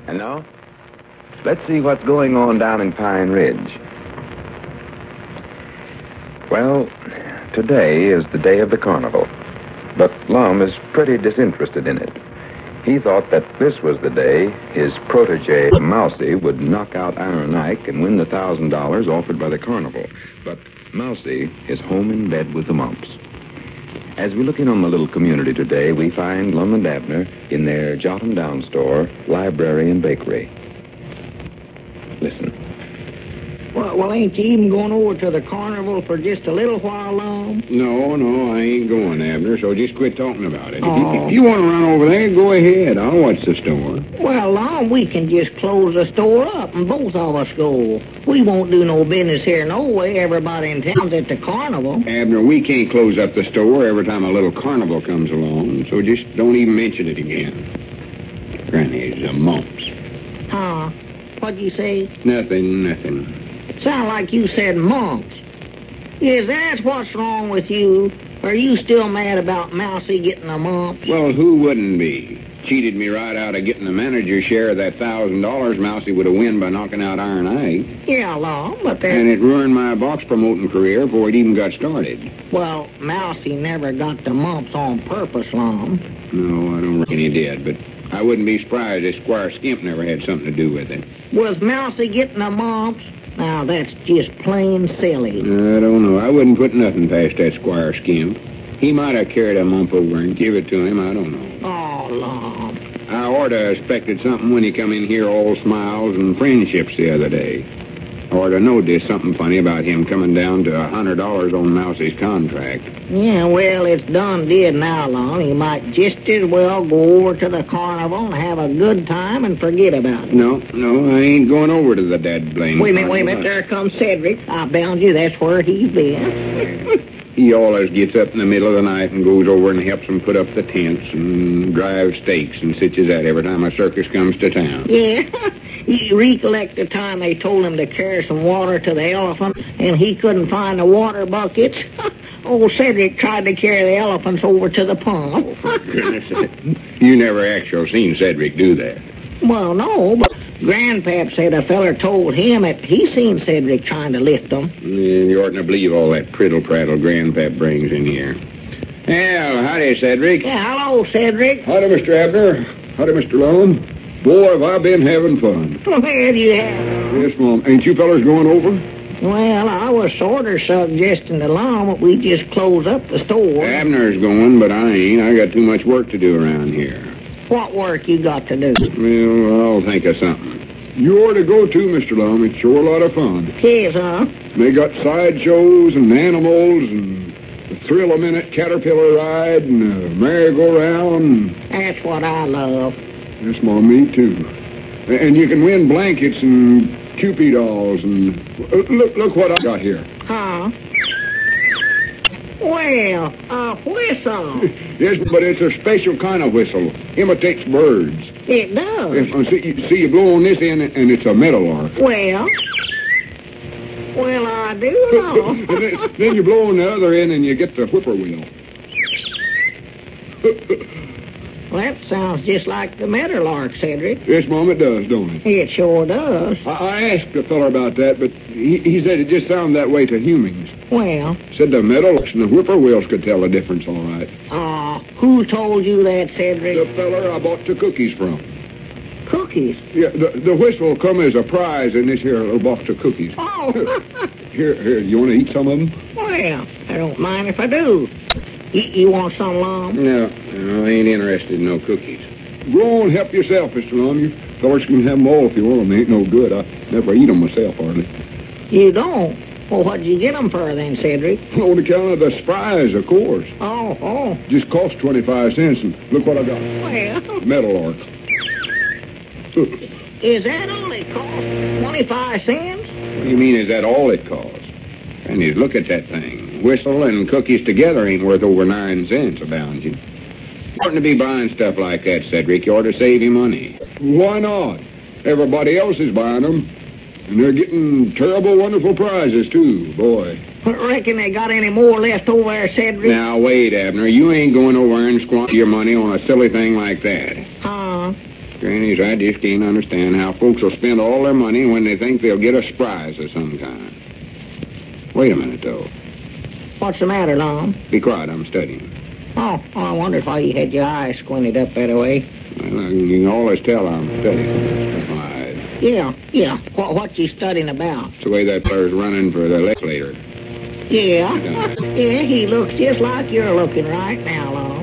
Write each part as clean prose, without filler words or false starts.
Hello? Let's see what's going on down in Pine Ridge. Well, today is the day of the carnival, but Lum is pretty disinterested in it. He thought that this was the day his protege, Mousy, would knock out Iron Ike and win the $1,000 offered by the carnival. But Mousy is home in bed with the mumps. As we look in on the little community today, we find Lum and Abner in their Jot 'em Down store, library, and bakery. Listen. Well, ain't you even going over to the carnival for just a little while, Lum? No, I ain't going, Abner, so just quit talking about it. If you want to run over there, go ahead. I'll watch the store. Well, Lum, we can just close the store up and both of us go. We won't do no business here no way. Everybody in town's at the carnival. Abner, we can't close up the store every time a little carnival comes along, so just don't even mention it again. Granny's the mumps. Huh? What'd you say? Nothing. Sound like you said mumps. Is that what's wrong with you? Are you still mad about Mousy getting the mumps? Well, who wouldn't be? Cheated me right out of getting the manager's share of that $1,000 Mousy would have won by knocking out Iron Ike. Yeah, Lum, but that... And it ruined my box promoting career before it even got started. Well, Mousy never got the mumps on purpose, Lum. No, I don't reckon he did, but I wouldn't be surprised if Squire Skimp never had something to do with it. Was Mousy getting the mumps? Now, that's just plain silly. I don't know. I wouldn't put nothing past that Squire Skimp. He might have carried a mump over and give it to him. I don't know. Oh, Lum. I orta expected something when he come in here all smiles and friendships the other day. I orta knowed there's something funny about him coming down to $100 on Mousy's contract. Yeah, well, it's done did now, Lum. He might just as well go over to the carnival and have a good time and forget about it. No, I ain't going over to the dad blame. Wait a minute. There comes Cedric. I bound you that's where he's been. He always gets up in the middle of the night and goes over and helps them put up the tents and drive stakes and such as that every time a circus comes to town. Yeah. You recollect the time they told him to carry some water to the elephant and he couldn't find the water buckets? Old Cedric tried to carry the elephants over to the pump. Oh, for goodness sake. You never actually seen Cedric do that. Well, no, but Grandpap said a feller told him that he seen Cedric trying to lift them. You oughtn't to believe all that prattle Grandpap brings in here. Well, howdy, Cedric. Yeah, hello, Cedric. Howdy, Mr. Abner. Howdy, Mr. Lum. Boy, have I been having fun. Where do you have? Yes, Mom. Ain't you fellas going over? Well, I was sort of suggesting to Lum that we just close up the store. Abner's going, but I ain't. I got too much work to do around here. What work you got to do? Well, I'll think of something. You ought to go too, Mr. Lum. It's sure a lot of fun. Yes, huh? They got sideshows and animals and a thrill-a-minute caterpillar ride and a merry-go-round. That's what I love. Yes, Mom, me too. And you can win blankets and Cupid dolls and... Look what I got here. Huh? Well, a whistle. Yes, but it's a special kind of whistle. Imitates birds. It does. Yes, see, you blow on this end, and it's a meadowlark. Well, I do know. And then you blow on the other end, and you get the whippoorwill. Well, that sounds just like the meadowlark, Cedric. Yes, Mom, it does, don't it? It sure does. I asked the feller about that, but he said it just sounded that way to humans. Well? Said the meadowlarks and the whippoorwills could tell the difference all right. Who told you that, Cedric? The feller I bought the cookies from. Cookies? Yeah, the whistle will come as a prize in this here little box of cookies. Oh. Here, you want to eat some of them? Well, I don't mind if I do. You want some, Lum? No, I ain't interested in no cookies. Go on, help yourself, Mr. Lum. You fellas can have them all if you want them. They ain't no good. I never eat them myself, hardly. You don't? Well, what'd you get them for then, Cedric? On account of the surprise, of course. Oh. Just cost 25 cents, and look what I got. Well. Meadowlark. Is that all it cost? 25 cents? What do you mean, is that all it costs? And you look at that thing. Whistle and cookies together ain't worth over 9 cents, abound you. You oughtn't to be buying stuff like that, Cedric. You ought to save your money. Why not? Everybody else is buying them. And they're getting terrible, wonderful prizes, too, boy. Reckon they got any more left over there, Cedric? Now, wait, Abner. You ain't going over and squander your money on a silly thing like that. Grannies, I just can't understand how folks will spend all their money when they think they'll get a surprise of some kind. Wait a minute, though. What's the matter, Lum? Be quiet, I'm studying. Oh, I wondered why you had your eyes squinted up that way. Well, you can always tell I'm studying with my eyes. Yeah. What you studying about? It's the way that feller's running for the legislator. Yeah. Yeah, he looks just like you're looking right now, Lum.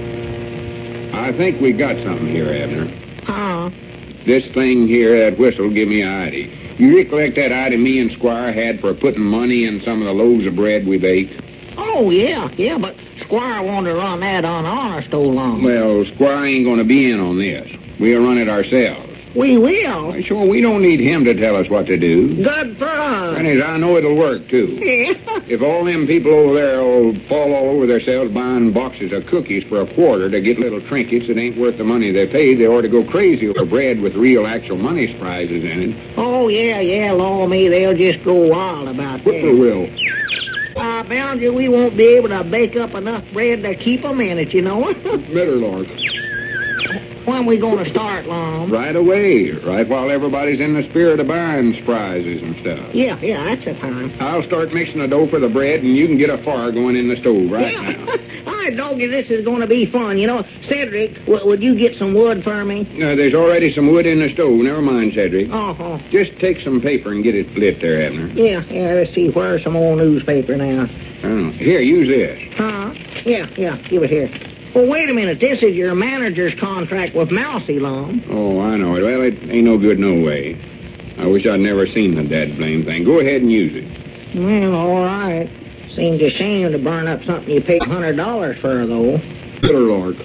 I think we got something here, Abner. Huh? This thing here, that whistle, give me an idea. You recollect that idea me and Squire had for putting money in some of the loaves of bread we baked? Oh, yeah, but Squire wanted to run that unhonest, old Lum. Well, Squire ain't going to be in on this. We'll run it ourselves. We will. Why, sure, we don't need him to tell us what to do. Good for us. Grannies, I know it'll work, too. Yeah. If all them people over there will fall all over themselves buying boxes of cookies for $0.25 to get little trinkets that ain't worth the money they paid, they ought to go crazy over bread with real, actual money prizes in it. Oh, yeah, Lord me, they'll just go wild about that. Whippoorwill. I bound you we won't be able to bake up enough bread to keep 'em in it, you know. Meadowlark. When we going to start, Lum? Right away, right while everybody's in the spirit of buying prizes and stuff. Yeah, that's the time. I'll start mixing the dough for the bread, and you can get a fire going in the stove right now. All right, doggy, this is going to be fun. You know, Cedric, would you get some wood for me? There's already some wood in the stove. Never mind, Cedric. Oh. Just take some paper and get it lit there, Abner. Yeah, let's see. Where's some old newspaper now? Here, use this. Huh? Yeah, give it here. Well, wait a minute. This is your manager's contract with Mousy, Lum. Oh, I know it. Well, it ain't no good no way. I wish I'd never seen the dad blame thing. Go ahead and use it. Well, all right. Seems a shame to burn up something you paid $100 for, though. Meadowlark.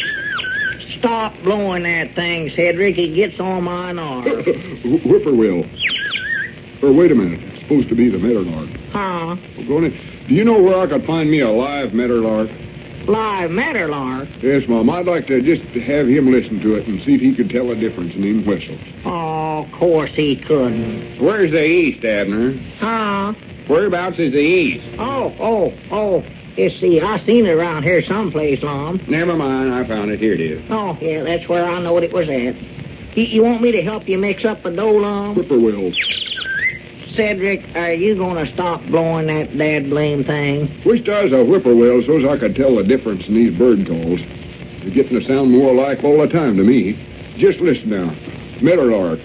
Stop blowing that thing, Cedric. It gets on my nerves. Whippoorwill. Or wait a minute. It's supposed to be the meadowlark. Huh? Do you know where I could find me a live meadowlark? Live Meadowlark? Yes, Mom. I'd like to just have him listen to it and see if he could tell the difference in them whistles. Oh, of course he couldn't. Where's the east, Abner? Huh? Whereabouts is the east? Oh. Let's see. I seen it around here someplace, Lum. Never mind. I found it. Here it is. Oh, yeah, that's where I knowed it was at. You want me to help you mix up the dough, Lum? Whippoorwill. Cedric, are you going to stop blowing that dad blame thing? Wish I was a whippoorwill so's I could tell the difference in these bird calls. They're getting to sound more alike all the time to me. Just listen now. Meadowlark.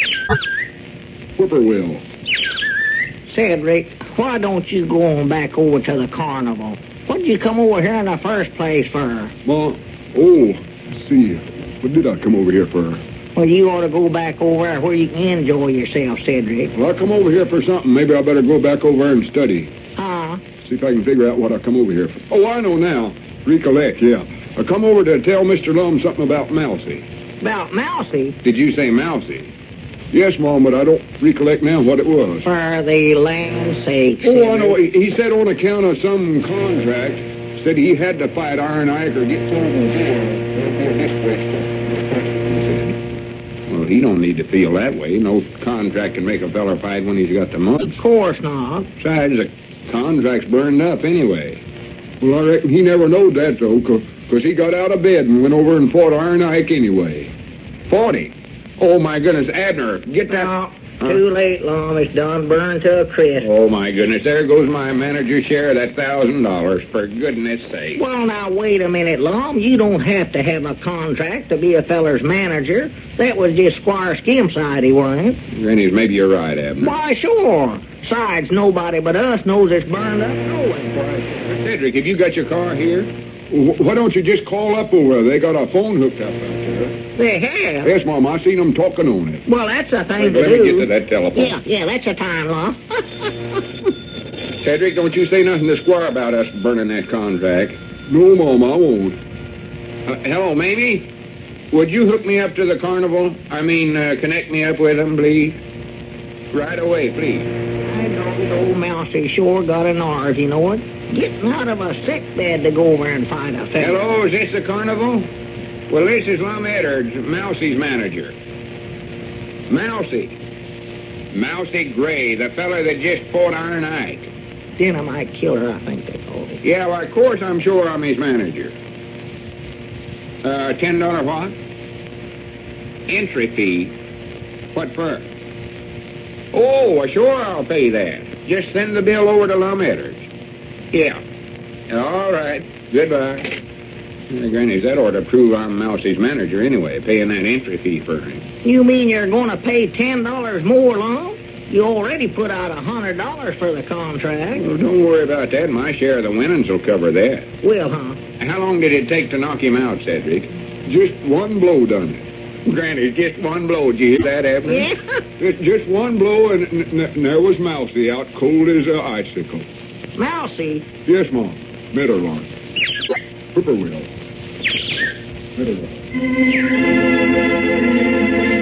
Whippoorwill. Cedric, why don't you go on back over to the carnival? What'd you come over here in the first place for? Let's see. What did I come over here for? Well, you ought to go back over there where you can enjoy yourself, Cedric. Well, I come over here for something. Maybe I better go back over there and study. Huh? See if I can figure out what I come over here for. Oh, I know now. Recollect, yeah. I come over to tell Mr. Lum something about Mousy. About Mousy? Did you say Mousy? Yes, Mom, but I don't recollect now what it was. For the land's sake, Oh, Cedric. I know. He said on account of some contract, said he had to fight Iron Ike or get thrown before this question. Well, he don't need to feel that way. No contract can make a feller fight when he's got the money. Of course not. Besides, the contract's burned up anyway. Well, I reckon he never knowed that, though, because he got out of bed and went over and fought Iron Ike anyway. 40. Oh, my goodness. Abner, get that... No, too late, Lum. It's done burned to a crisp. Oh, my goodness. There goes my manager's share of that $1,000, for goodness sake. Well, now, wait a minute, Lum. You don't have to have a contract to be a feller's manager. That was just Squire Skimside, he wasn't. Grannies, maybe you're right, Abner. Why, sure. Besides, nobody but us knows it's burned up knowing. Cedric, have you got your car here? Why don't you just call up over there? They got a phone hooked up out there. They have? Yes, Mom. I seen them talking on it. Well, that's a thing to Let do. me get to that telephone. Yeah, that's a time, Lum. Cedric, don't you say nothing to Squire about us burning that contract. No, Mom, I won't. Hello, Mamie? Would you hook me up to the carnival? Connect me up with them, please? Right away, please. I know the old Mousy sure got a nerve, you know it. Getting out of a sick bed to go over and find a fella. Hello, is this the carnival? Well, this is Lum Edwards, Mousy's manager. Mousy Gray, the fella that just fought Iron Ike. Dynamite killer, I think they called it. Yeah, well, of course I'm sure I'm his manager. $10 what? Entry fee? What for? Oh, well, sure, I'll pay that. Just send the bill over to Lum Edders. Yeah. All right. Goodbye. Granny, that ought to prove I'm Mousie's manager anyway, paying that entry fee for him. You mean you're going to pay $10 more, Lum? You already put out $100 for the contract. Well, don't worry about that. My share of the winnings will cover that. Well, huh? How long did it take to knock him out, Cedric? Just one blow done it. Granny, just one blow. Did you hear that, Abner? Yeah. Just one blow, and there was Mousie out cold as an icicle. Mousie. Yes, Mom. Mitterlon. Whippoorwill. Mitterlon.